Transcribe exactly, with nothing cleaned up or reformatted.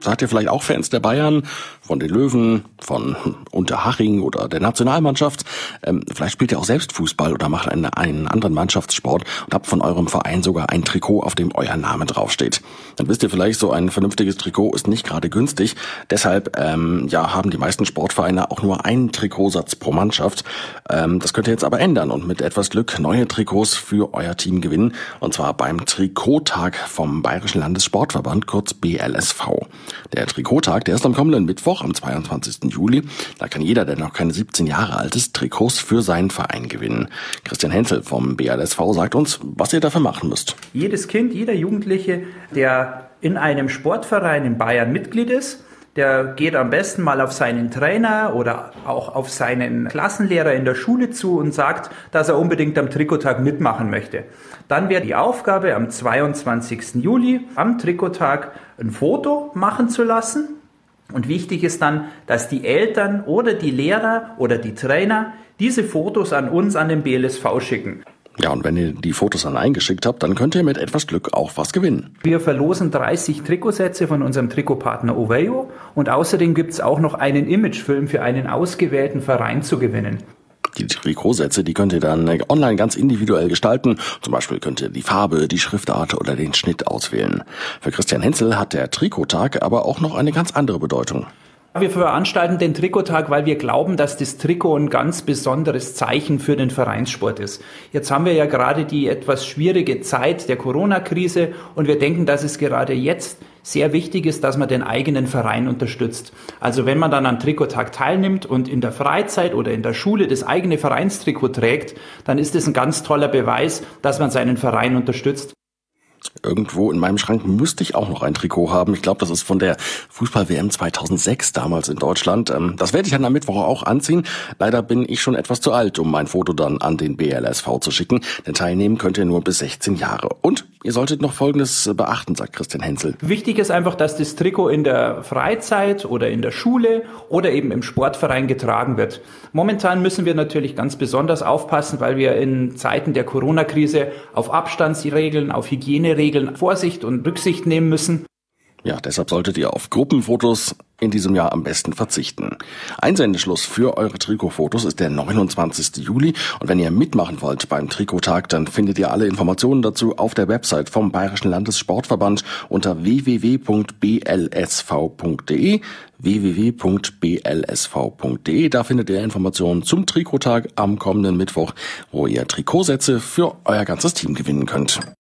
Seid ihr vielleicht auch Fans der Bayern, von den Löwen, von Unterhaching oder der Nationalmannschaft? Ähm, vielleicht spielt ihr auch selbst Fußball oder macht einen, einen anderen Mannschaftssport und habt von eurem Verein sogar ein Trikot, auf dem euer Name draufsteht. Dann wisst ihr vielleicht, so ein vernünftiges Trikot ist nicht gerade günstig. Deshalb ähm, ja, haben die meisten Sportvereine auch nur einen Trikotsatz pro Mannschaft. Ähm, das könnt ihr jetzt aber ändern und mit etwas Glück neue Trikots für euer Team gewinnen. Und zwar beim Trikottag vom Bayerischen Landessportverband, kurz B L S V. Der Trikottag, der ist am kommenden Mittwoch, am zweiundzwanzigsten Juli. Da kann jeder, der noch keine siebzehn Jahre alt ist, Trikots für seinen Verein gewinnen. Christian Henzel vom B L S V sagt uns, was ihr dafür machen müsst. Jedes Kind, jeder Jugendliche, der in einem Sportverein in Bayern Mitglied ist, der geht am besten mal auf seinen Trainer oder auch auf seinen Klassenlehrer in der Schule zu und sagt, dass er unbedingt am Trikottag mitmachen möchte. Dann wäre die Aufgabe, am zweiundzwanzigsten Juli am Trikottag ein Foto machen zu lassen. Und wichtig ist dann, dass die Eltern oder die Lehrer oder die Trainer diese Fotos an uns, an den B L S V schicken. Ja, und wenn ihr die Fotos dann eingeschickt habt, dann könnt ihr mit etwas Glück auch was gewinnen. Wir verlosen dreißig Trikotsätze von unserem Trikotpartner Ovejo und außerdem gibt es auch noch einen Imagefilm für einen ausgewählten Verein zu gewinnen. Die Trikotsätze, die könnt ihr dann online ganz individuell gestalten. Zum Beispiel könnt ihr die Farbe, die Schriftart oder den Schnitt auswählen. Für Christian Henzel hat der Trikottag aber auch noch eine ganz andere Bedeutung. Wir veranstalten den Trikottag, weil wir glauben, dass das Trikot ein ganz besonderes Zeichen für den Vereinssport ist. Jetzt haben wir ja gerade die etwas schwierige Zeit der Corona-Krise und wir denken, dass es gerade jetzt sehr wichtig ist, dass man den eigenen Verein unterstützt. Also wenn man dann am Trikottag teilnimmt und in der Freizeit oder in der Schule das eigene Vereinstrikot trägt, dann ist das ein ganz toller Beweis, dass man seinen Verein unterstützt. Irgendwo in meinem Schrank müsste ich auch noch ein Trikot haben. Ich glaube, das ist von der Fußball-W M zweitausendsechs damals in Deutschland. Das werde ich dann am Mittwoch auch anziehen. Leider bin ich schon etwas zu alt, um mein Foto dann an den B L S V zu schicken. Denn teilnehmen könnt ihr nur bis sechzehn Jahre. Und ihr solltet noch Folgendes beachten, sagt Christian Henzel. Wichtig ist einfach, dass das Trikot in der Freizeit oder in der Schule oder eben im Sportverein getragen wird. Momentan müssen wir natürlich ganz besonders aufpassen, weil wir in Zeiten der Corona-Krise auf Abstandsregeln, auf Hygieneregeln Vorsicht und Rücksicht nehmen müssen. Ja, deshalb solltet ihr auf Gruppenfotos in diesem Jahr am besten verzichten. Einsendeschluss für eure Trikotfotos ist der neunundzwanzigsten Juli und wenn ihr mitmachen wollt beim Trikottag, dann findet ihr alle Informationen dazu auf der Website vom Bayerischen Landessportverband unter w w w punkt b l s v punkt d e w w w punkt b l s v punkt d e. Da findet ihr Informationen zum Trikottag am kommenden Mittwoch, wo ihr Trikotsätze für euer ganzes Team gewinnen könnt.